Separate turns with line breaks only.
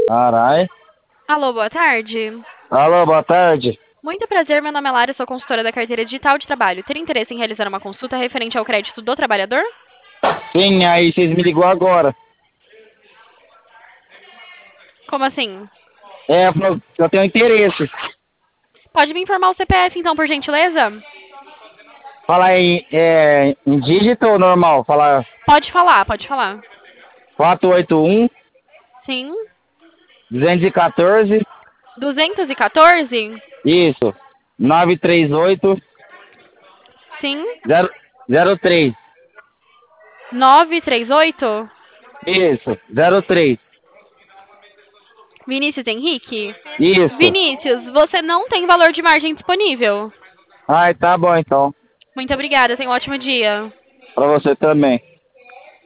Carai.
Alô, boa tarde.
Alô, boa tarde.
Muito prazer, meu nome é Lara, sou consultora da carteira digital de trabalho. Teria interesse em realizar uma consulta referente ao crédito do trabalhador?
Sim, aí vocês me ligou agora.
Como assim?
Eu tenho interesse.
Pode me informar o CPF, então, por gentileza?
Falar em dígito ou normal? Falar
Pode falar, pode falar.
481
Sim.
214.
214?
Isso. 938
Sim.
03.
938?
Isso. 03.
Vinícius Henrique?
Isso.
Vinícius, você não tem valor de margem disponível.
Ai, tá bom então.
Muito obrigada, tenha um ótimo dia.
Pra você também.